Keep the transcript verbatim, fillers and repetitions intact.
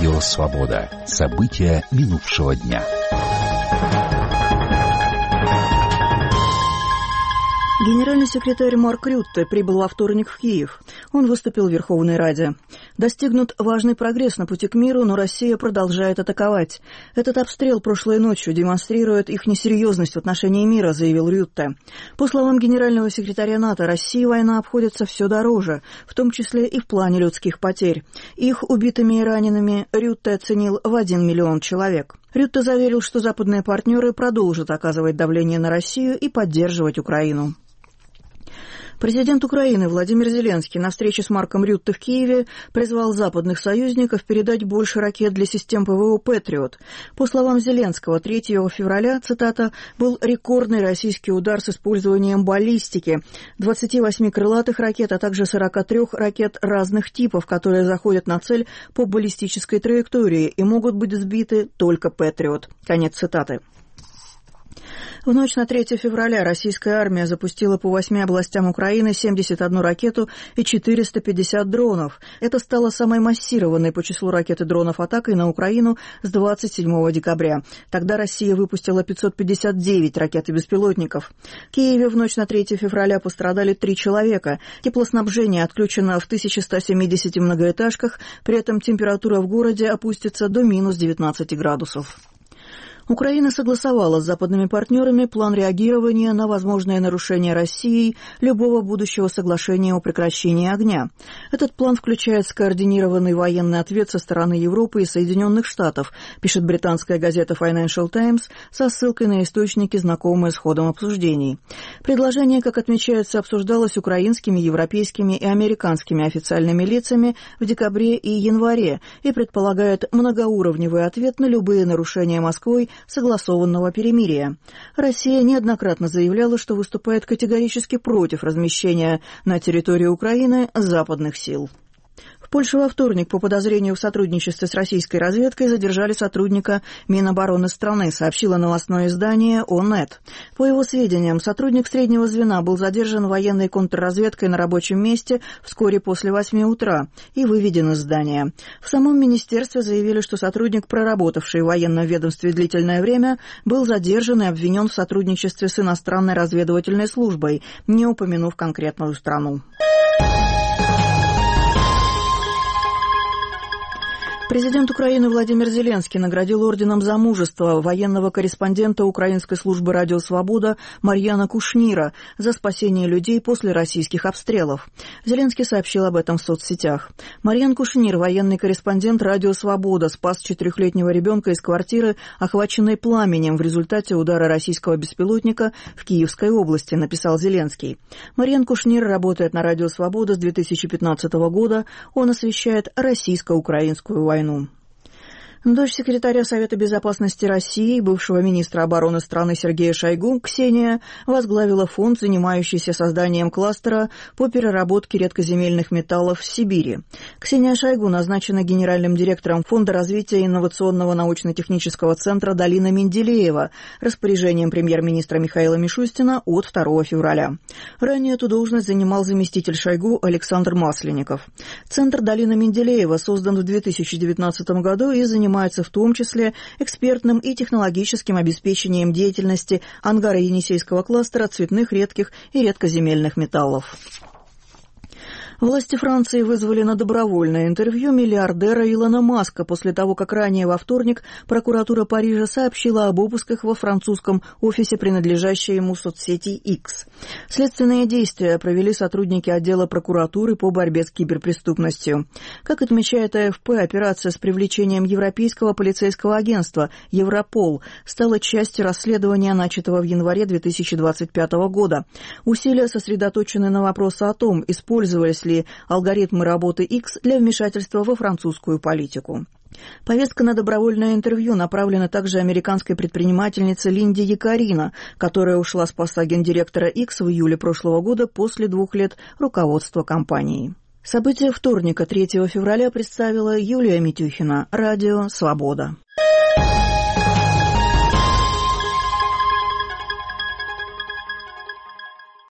Радио «Свобода». События минувшего дня. Генеральный секретарь Марк Рютте прибыл во вторник в Киев. Он выступил в Верховной Раде. Достигнут важный прогресс на пути к миру, но Россия продолжает атаковать. Этот обстрел прошлой ночью демонстрирует их несерьезность в отношении мира, заявил Рютте. По словам генерального секретаря НАТО, России война обходится все дороже, в том числе и в плане людских потерь. Их убитыми и ранеными Рютте оценил в один миллион человек. Рютте заверил, что западные партнеры продолжат оказывать давление на Россию и поддерживать Украину. Президент Украины Владимир Зеленский на встрече с Марком Рютте в Киеве призвал западных союзников передать больше ракет для систем ПВО «Патриот». По словам Зеленского, третьего февраля, цитата, был рекордный российский удар с использованием баллистики, двадцати восьми крылатых ракет, а также сорока трёх ракет разных типов, которые заходят на цель по баллистической траектории и могут быть сбиты только «Патриот». Конец цитаты. В ночь на третьего февраля российская армия запустила по восьми областям Украины семьдесят одну ракету и четыреста пятьдесят дронов. Это стало самой массированной по числу ракет и дронов атакой на Украину с двадцать седьмого декабря. Тогда Россия выпустила пятьсот пятьдесят девять ракет и беспилотников. В Киеве в ночь на третьего февраля пострадали три человека. Теплоснабжение отключено в тысяча сто семидесяти многоэтажках, при этом температура в городе опустится до минус девятнадцати градусов. Украина согласовала с западными партнерами план реагирования на возможное нарушение Россией любого будущего соглашения о прекращении огня. Этот план включает скоординированный военный ответ со стороны Европы и Соединенных Штатов, пишет британская газета Financial Times со ссылкой на источники, знакомые с ходом обсуждений. Предложение, как отмечается, обсуждалось украинскими, европейскими и американскими официальными лицами в декабре и январе и предполагает многоуровневый ответ на любые нарушения Москвой согласованного перемирия. Россия неоднократно заявляла, что выступает категорически против размещения на территории Украины западных сил. В Польше во вторник по подозрению в сотрудничестве с российской разведкой задержали сотрудника Минобороны страны, сообщило новостное издание Онет. По его сведениям, сотрудник среднего звена был задержан военной контрразведкой на рабочем месте вскоре после восьми утра и выведен из здания. В самом министерстве заявили, что сотрудник, проработавший в военном ведомстве длительное время, был задержан и обвинен в сотрудничестве с иностранной разведывательной службой, не упомянув конкретную страну. Президент Украины Владимир Зеленский наградил орденом за мужество военного корреспондента Украинской службы «Радио Свобода» Марьяна Кушнира за спасение людей после российских обстрелов. Зеленский сообщил об этом в соцсетях. Марьян Кушнир, военный корреспондент «Радио Свобода», спас четырехлетнего ребенка из квартиры, охваченной пламенем в результате удара российского беспилотника в Киевской области, написал Зеленский. Марьян Кушнир работает на «Радио Свобода» с две тысячи пятнадцатого года. Он освещает российско-украинскую войну. Дочь секретаря Совета безопасности России, бывшего министра обороны страны Сергея Шойгу, Ксения, возглавила фонд, занимающийся созданием кластера по переработке редкоземельных металлов в Сибири. Ксения Шойгу назначена генеральным директором Фонда развития инновационного научно-технического центра «Долина Менделеева» распоряжением премьер-министра Михаила Мишустина от второго февраля. Ранее эту должность занимал заместитель Шойгу Александр Масленников. Центр «Долина Менделеева» создан в две тысячи девятнадцатом году и занимается занимается в том числе экспертным и технологическим обеспечением деятельности ангара Енисейского кластера цветных, редких и редкоземельных металлов. Власти Франции вызвали на добровольное интервью миллиардера Илона Маска после того, как ранее во вторник прокуратура Парижа сообщила об обысках во французском офисе, принадлежащей ему соцсети X. Следственные действия провели сотрудники отдела прокуратуры по борьбе с киберпреступностью. Как отмечает А Ф П, операция с привлечением Европейского полицейского агентства Европол стала частью расследования, начатого в январе две тысячи двадцать пятого года. Усилия сосредоточены на вопросе о том, использовались ли алгоритмы работы X для вмешательства во французскую политику. Повестка на добровольное интервью направлена также американской предпринимательнице Линде Якарина, которая ушла с поста гендиректора X в июле прошлого года после двух лет руководства компанией. События вторника, третьего февраля, представила Юлия Митюхина. Радио «Свобода».